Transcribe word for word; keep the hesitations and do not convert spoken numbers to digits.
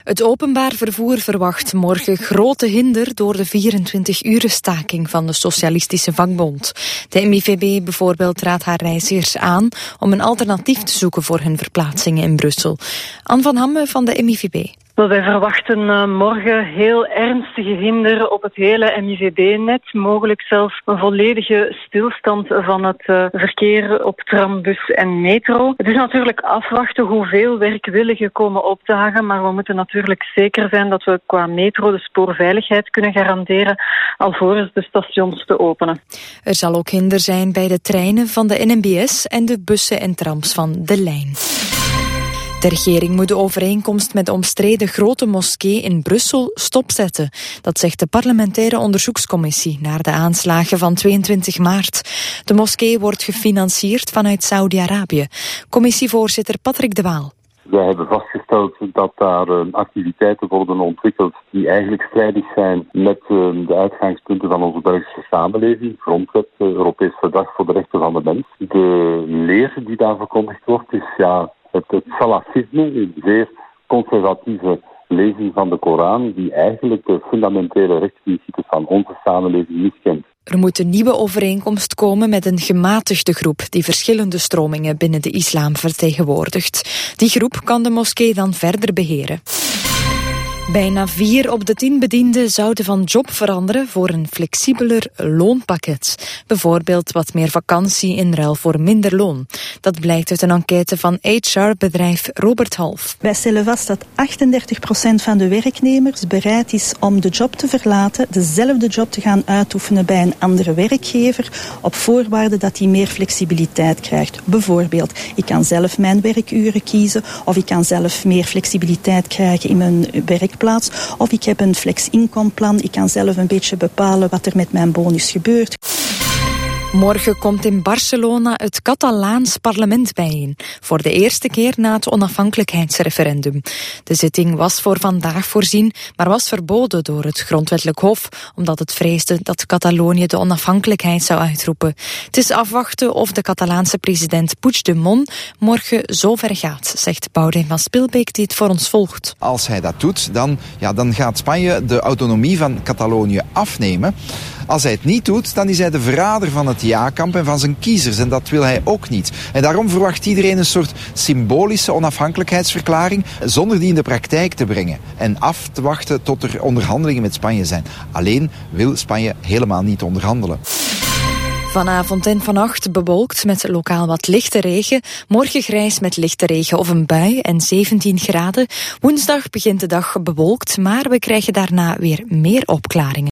Het openbaar vervoer verwacht morgen grote hinder door de vierentwintig-uren staking van de Socialistische Vakbond. De M I V B bijvoorbeeld raadt haar reizigers aan om een alternatief te zoeken voor hun verplaatsingen in Brussel. Anne van Hamme van de M I V B. Wel, wij verwachten uh, morgen heel ernstige hinder op het hele M I V B-net. Mogelijk zelfs een volledige stilstand van het uh, verkeer op tram, bus en metro. Het is natuurlijk afwachten hoeveel werkwilligen komen opdagen, maar we moeten natuurlijk zeker zijn dat we qua metro de spoorveiligheid kunnen garanderen alvorens de stations te openen. Er zal ook hinder zijn bij de treinen van de N M B S en de bussen en trams van de lijn. De regering moet de overeenkomst met de omstreden grote moskee in Brussel stopzetten. Dat zegt de parlementaire onderzoekscommissie naar de aanslagen van tweeëntwintig maart. De moskee wordt gefinancierd vanuit Saudi-Arabië. Commissievoorzitter Patrick de Waal. Wij hebben vastgesteld dat daar uh, activiteiten worden ontwikkeld die eigenlijk strijdig zijn met uh, de uitgangspunten van onze Belgische samenleving. Grondwet, uh, Europees Verdrag voor de Rechten van de Mens. De leer die daar verkondigd wordt is ja... Het, het salafisme, een zeer conservatieve lezing van de Koran, die eigenlijk de fundamentele rechtsprincipes van onze samenleving miskent. Er moet een nieuwe overeenkomst komen met een gematigde groep die verschillende stromingen binnen de islam vertegenwoordigt. Die groep kan de moskee dan verder beheren. Bijna vier op de tien bedienden zouden van job veranderen voor een flexibeler loonpakket. Bijvoorbeeld wat meer vakantie in ruil voor minder loon. Dat blijkt uit een enquête van H R-bedrijf Robert Half. Wij stellen vast dat achtendertig procent van de werknemers bereid is om de job te verlaten, dezelfde job te gaan uitoefenen bij een andere werkgever, op voorwaarde dat hij meer flexibiliteit krijgt. Bijvoorbeeld, ik kan zelf mijn werkuren kiezen, of ik kan zelf meer flexibiliteit krijgen in mijn werk. Plaats, of ik heb een flex-inkomplan, ik kan zelf een beetje bepalen wat er met mijn bonus gebeurt. Morgen komt in Barcelona het Catalaans parlement bijeen, voor de eerste keer na het onafhankelijkheidsreferendum. De zitting was voor vandaag voorzien, maar was verboden door het Grondwettelijk Hof, omdat het vreesde dat Catalonië de onafhankelijkheid zou uitroepen. Het is afwachten of de Catalaanse president Puigdemont morgen zo ver gaat, zegt Boudewijn van Spilbeek die het voor ons volgt. Als hij dat doet, dan, ja, dan gaat Spanje de autonomie van Catalonië afnemen. Als hij het niet doet, dan is hij de verrader van het ja-kamp en van zijn kiezers. En dat wil hij ook niet. En daarom verwacht iedereen een soort symbolische onafhankelijkheidsverklaring, zonder die in de praktijk te brengen. En af te wachten tot er onderhandelingen met Spanje zijn. Alleen wil Spanje helemaal niet onderhandelen. Vanavond en vannacht bewolkt met lokaal wat lichte regen. Morgen grijs met lichte regen of een bui en zeventien graden. Woensdag begint de dag bewolkt, maar we krijgen daarna weer meer opklaringen.